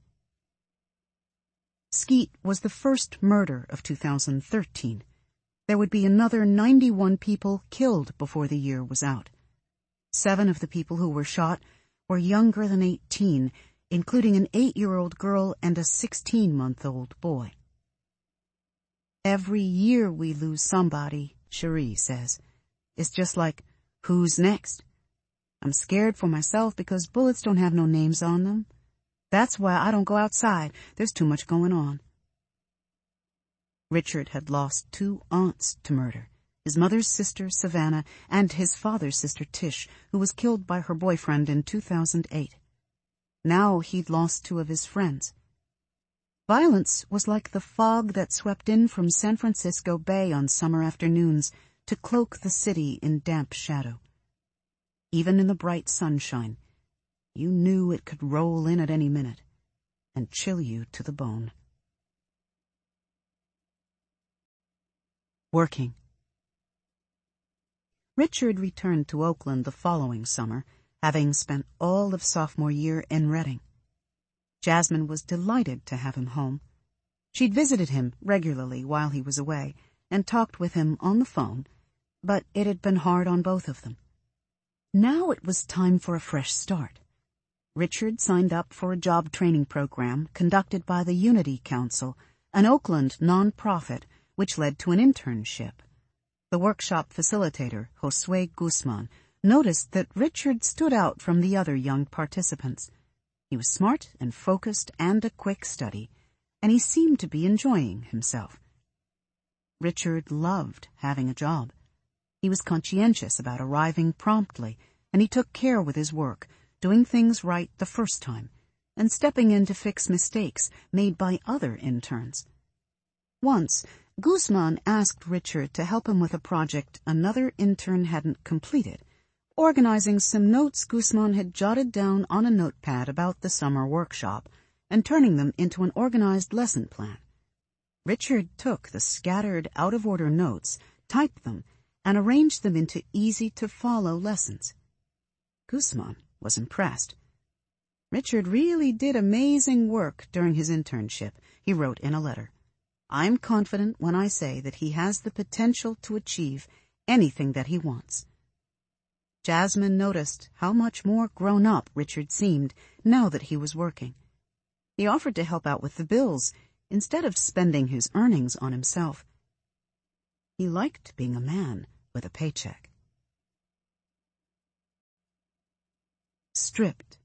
Skeet was the first murder of two thousand thirteen. There would be another ninety-one people killed before the year was out. Seven of the people who were shot were younger than eighteen, including an eight-year-old girl and a sixteen-month-old boy. Every year we lose somebody, Cherie says. It's just like, who's next? I'm scared for myself because bullets don't have no names on them. That's why I don't go outside. There's too much going on. Richard had lost two aunts to murder, his mother's sister, Savannah, and his father's sister, Tish, who was killed by her boyfriend in two thousand eight. Now he'd lost two of his friends. Violence was like the fog that swept in from San Francisco Bay on summer afternoons to cloak the city in damp shadow. Even in the bright sunshine, you knew it could roll in at any minute and chill you to the bone. Working. Richard returned to Oakland the following summer, having spent all of sophomore year in Redding. Jasmine was delighted to have him home. She'd visited him regularly while he was away and talked with him on the phone, but it had been hard on both of them. Now it was time for a fresh start. Richard signed up for a job training program conducted by the Unity Council, an Oakland non-profit which led to an internship. The workshop facilitator, Josue Guzman, noticed that Richard stood out from the other young participants. He was smart and focused and a quick study, and he seemed to be enjoying himself. Richard loved having a job. He was conscientious about arriving promptly, and he took care with his work, doing things right the first time, and stepping in to fix mistakes made by other interns. Once, Guzman asked Richard to help him with a project another intern hadn't completed, organizing some notes Guzman had jotted down on a notepad about the summer workshop and turning them into an organized lesson plan. Richard took the scattered, out-of-order notes, typed them, and arranged them into easy-to-follow lessons. Guzman was impressed. Richard really did amazing work during his internship, he wrote in a letter. I'm confident when I say that he has the potential to achieve anything that he wants. Jasmine noticed how much more grown up Richard seemed now that he was working. He offered to help out with the bills instead of spending his earnings on himself. He liked being a man with a paycheck. Stripped.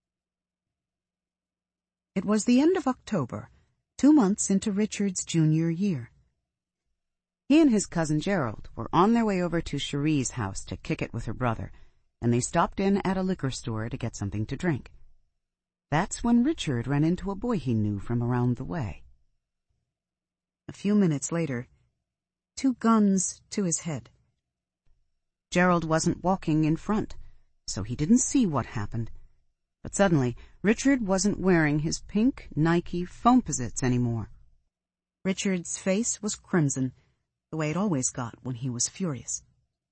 It was the end of October, two months into Richard's junior year. He and his cousin Gerald were on their way over to Cherie's house to kick it with her brother, and they stopped in at a liquor store to get something to drink. That's when Richard ran into a boy he knew from around the way. A few minutes later, two guns to his head. Gerald wasn't walking in front, so he didn't see what happened. But suddenly, Richard wasn't wearing his pink Nike Foamposites anymore. Richard's face was crimson, the way it always got when he was furious.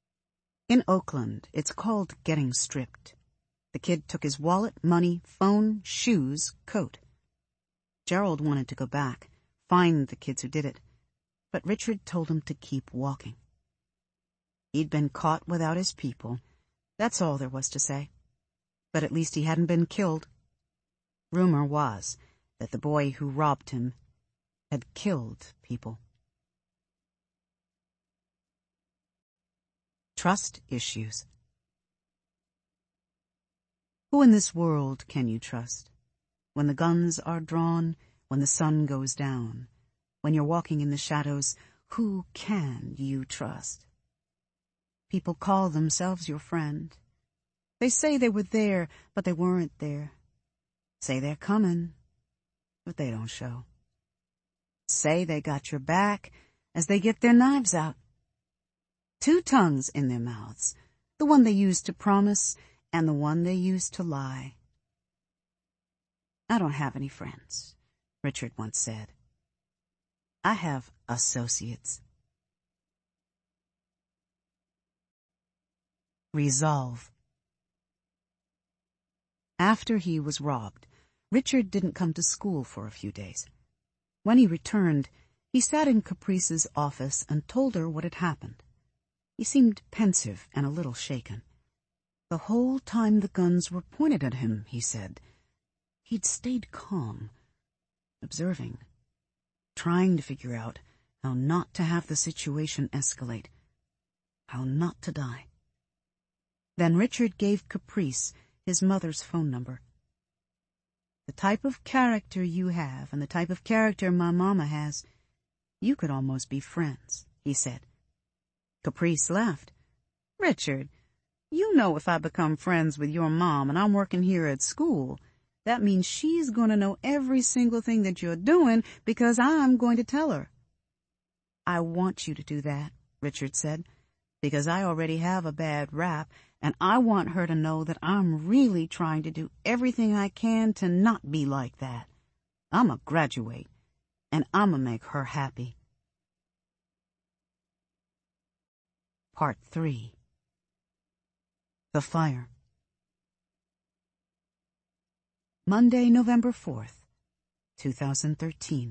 In Oakland, it's called getting stripped. The kid took his wallet, money, phone, shoes, coat. Gerald wanted to go back, find the kids who did it, but Richard told him to keep walking. He'd been caught without his people. That's all there was to say. But at least he hadn't been killed. Rumor was that the boy who robbed him had killed people. Trust issues. Who in this world can you trust? When the guns are drawn, when the sun goes down, when you're walking in the shadows, who can you trust? People call themselves your friend. They say they were there, but they weren't there. Say they're coming, but they don't show. Say they got your back as they get their knives out. Two tongues in their mouths, the one they use to promise and the one they use to lie. I don't have any friends, Richard once said. I have associates. Resolve. After he was robbed, Richard didn't come to school for a few days. When he returned, he sat in Caprice's office and told her what had happened. He seemed pensive and a little shaken. The whole time the guns were pointed at him, he said, he'd stayed calm, observing, trying to figure out how not to have the situation escalate, how not to die. Then Richard gave Caprice his mother's phone number. The type of character you have and the type of character my mama has, you could almost be friends, he said. Caprice laughed. Richard, you know if I become friends with your mom and I'm working here at school, that means she's going to know every single thing that you're doing because I'm going to tell her. I want you to do that, Richard said, because I already have a bad rap, and I want her to know that I'm really trying to do everything I can to not be like that. I'm a graduate, and I'm gonna make her happy. Part three. The Fire. Monday, November fourth, two thousand thirteen.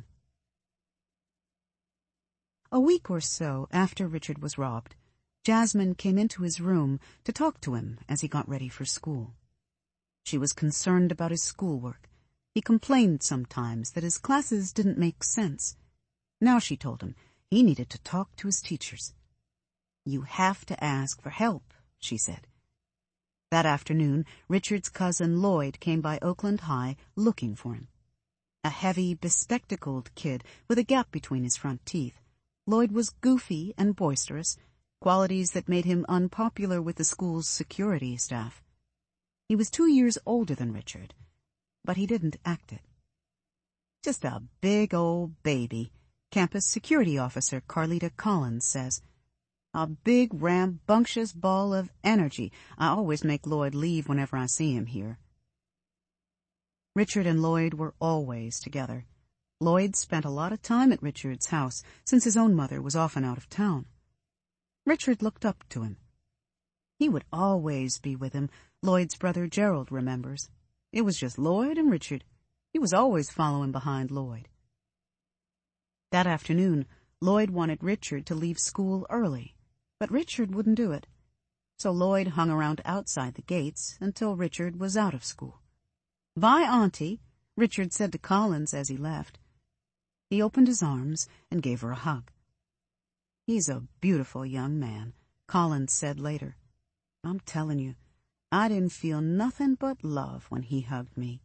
A week or so after Richard was robbed, Jasmine came into his room to talk to him as he got ready for school. She was concerned about his schoolwork. He complained sometimes that his classes didn't make sense. Now, she told him, he needed to talk to his teachers. You have to ask for help, she said. That afternoon, Richard's cousin Lloyd came by Oakland High looking for him. A heavy, bespectacled kid with a gap between his front teeth, Lloyd was goofy and boisterous, qualities that made him unpopular with the school's security staff. He was two years older than Richard, but he didn't act it. Just a big old baby, campus security officer Carlita Collins says. A big, rambunctious ball of energy. I always make Lloyd leave whenever I see him here. Richard and Lloyd were always together. Lloyd spent a lot of time at Richard's house, since his own mother was often out of town. Richard looked up to him. He would always be with him, Lloyd's brother Gerald remembers. It was just Lloyd and Richard. He was always following behind Lloyd. That afternoon, Lloyd wanted Richard to leave school early, but Richard wouldn't do it. So Lloyd hung around outside the gates until Richard was out of school. Bye, Auntie, Richard said to Collins as he left. He opened his arms and gave her a hug. He's a beautiful young man, Collins said later. I'm telling you, I didn't feel nothing but love when he hugged me.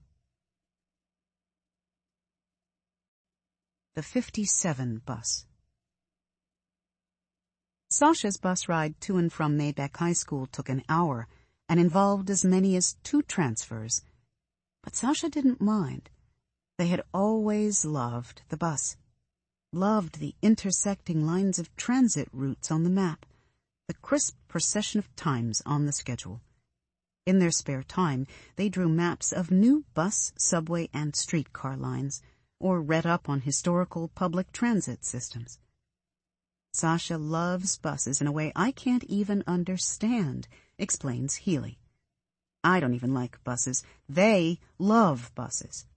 The fifty-seven bus. Sasha's bus ride to and from Maybeck High School took an hour and involved as many as two transfers. But Sasha didn't mind. They had always loved the bus, loved the intersecting lines of transit routes on the map, the crisp procession of times on the schedule. In their spare time, they drew maps of new bus, subway, and streetcar lines, or read up on historical public transit systems. Sasha loves buses in a way I can't even understand, explains Healy. I don't even like buses. They love buses.